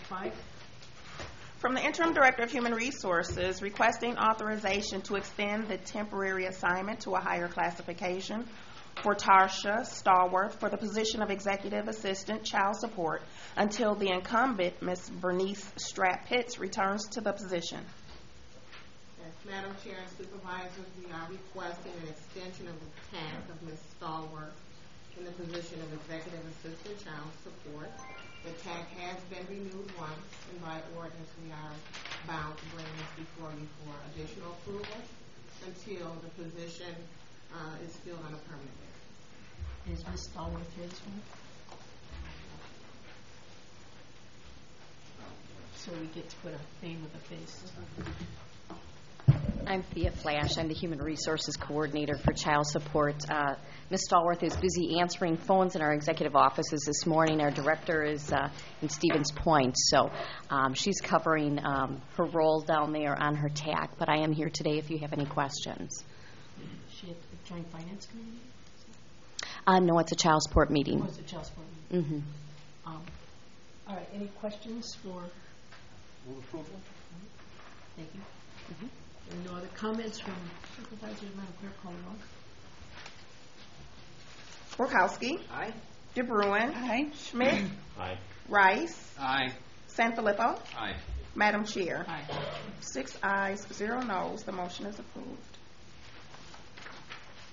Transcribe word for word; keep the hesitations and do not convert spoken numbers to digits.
five. From the Interim Director of Human Resources, requesting authorization to extend the temporary assignment to a higher classification for Tarsha Stallworth for the position of Executive Assistant Child Support until the incumbent, Miz Bernice Stratt-Pitts, returns to the position. Yes, Madam Chair and Supervisors, we are requesting an extension of the task of Miz Stallworth in the position of Executive Assistant Child Support. The T A C has been renewed once, and by ordinance we are bound to bring this before you for additional approval until the position uh, is filled on a permanent basis. Is Miz Stallworth here this morning? So we get to put a name with a face. I'm Thea Flash. I'm the Human Resources Coordinator for Child Support. Uh, Miz Stallworth is busy answering phones in our executive offices this morning. Our director is uh, in Stevens Point, so um, she's covering um, her role down there on her T A C, but I am here today if you have any questions. She at the Joint Finance Committee? Uh, no, it's a child support meeting. Oh, it's a child support meeting. Mm-hmm. Um, all right, any questions for? Move approval. Thank you. Mm-hmm. There are no other comments from Supervisors. Madam Clerk, call the roll. Borkowski. Aye. DeBruin. Aye. Schmidt. Aye. Rice. Aye. Sanfilippo. Aye. Madam Chair. Aye. Six ayes, zero noes. The motion is approved.